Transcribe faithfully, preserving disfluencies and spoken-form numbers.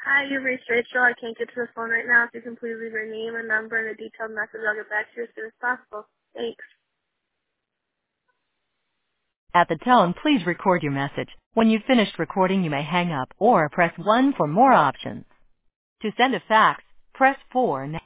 Hi, you've reached Rachel. I can't get to the phone right now. If you can please leave your name and number and a detailed message, I'll get back to you as soon as possible. Thanks. At the tone, please record your message. When you've finished recording, you may hang up or press one for more options. To send a fax, press four now.